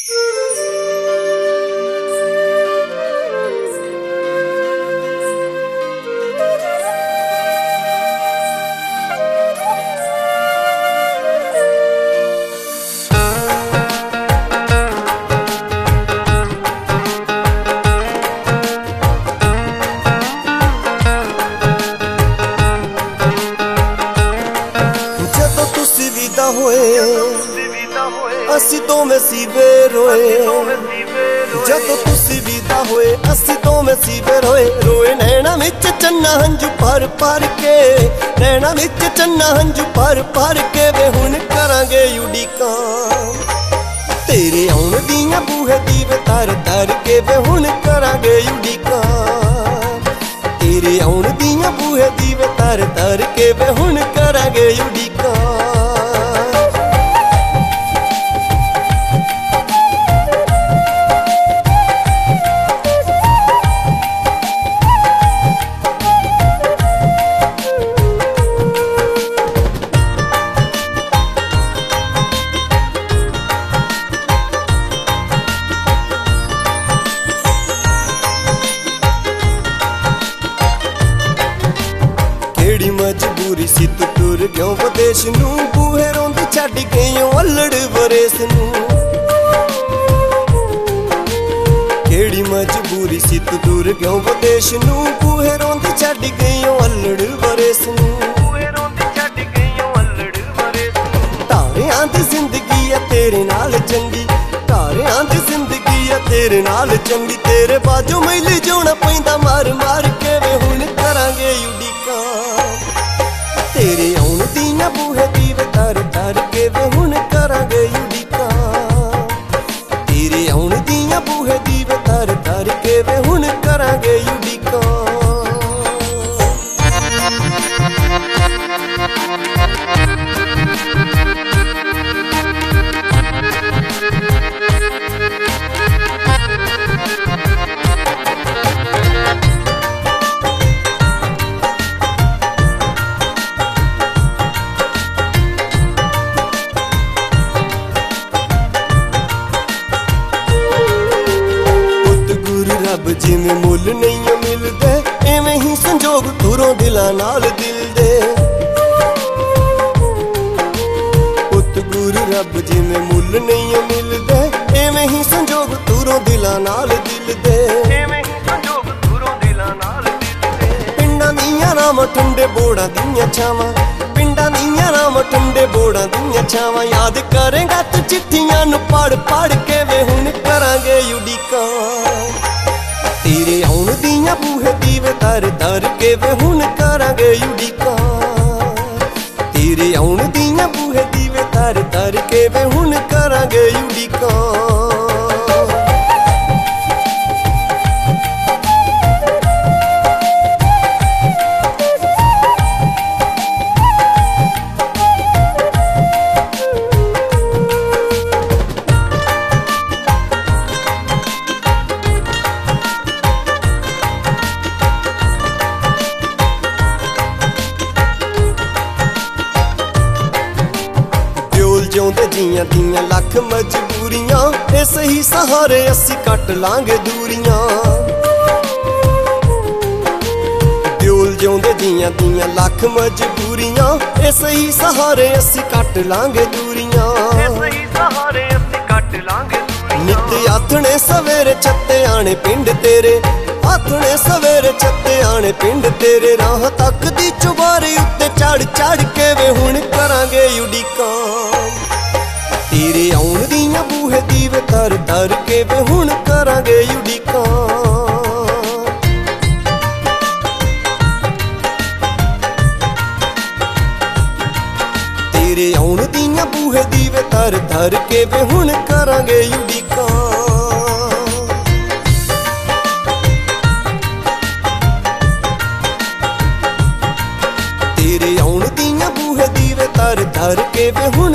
असी तो में सीवे रोए जदों तुसी विदा होए असी तो में सीवे रोए रोए नैना विच चन्ना हंजू भर भर के नैना विच चन्ना हंजू भर भर के वे हुण करांगे उड़ीकां तेरे आउण दियां बूहे दीवे तर तर के वे हुण करांगे उड़ीकां तेरे आउण दियां बूहे दीवे तर तर के वे हुण करांगे उड़ीकां मजबूरी सी तू टुर गयो विदेश नू बूहे रोंदी छड्ड गईओ अल्लड़ वरेस नू केड़ी मजबूरी सी तू टुर गयो विदेश नू बूहे रोंदी छड्ड गईओ अल्लड़ वरेस नू तारियां दी जिंदगी है तेरे नाल चंगी तारियां दी जिंदगी है तेरे नाल चंगी तेरे बाजू मैली जोना पैंदा मार मार के वे हुण करांगे उड़ीकां तेरे आउण दियां बूहे दीवे तर तर के वे हुण करांगे उड़ीकां तेरे आउण दियां बूहे दीवे तर तर के वे हुण करांगे उड़ीकां जिमें मुल नहीं मिलदे एवें ही संजोग तुरों दिलां नाल दिल दे पुत गुरु रब जिमें मुल नहीं मिलदे एवें ही संजोग तुरों दिलां नाल दिल दे पिंडां दियां राम ठंडे बोड़ां दियां छावां पिंडां दियां राम ठंडे बोड़ां दियां छावां याद करेंगा तू चिट्ठियां नू पढ़ पढ़ के वे हुण करांगे उड़ीकां तेरे आउण दियां बूहे दीवे तर तर के वे हुण करांगे उड़ीकां तेरे आउण दियां बूहे दीवे तर तर के वे हुण करांगे उड़ीकां जिउंदे जियां दियां लख मजबूरियां इस ही सहारे असी कट लांगे दूरियां दियोल जिउंदे जियां दियां लख मजबूरियां इस ही सहारे असी कट लांगे दूरियां नित आथणे सवेरे छत्ते आने पिंड तेरे आथणे सवेरे छत्ते आने पिंड तेरे राह तक दी चुबारे उत्ते चढ़ चढ़ के वे हुण करांगे उड़ीकां तेरे आउण दियां बूहे दीवे तर तर के वे हुण करांगे उड़ीकां तेरे आउण दियां बूहे दीवे तर तर के वे हुण करांगे उड़ीकां तेरे आउण दियां बूहे दीवे तर तर के वे हुण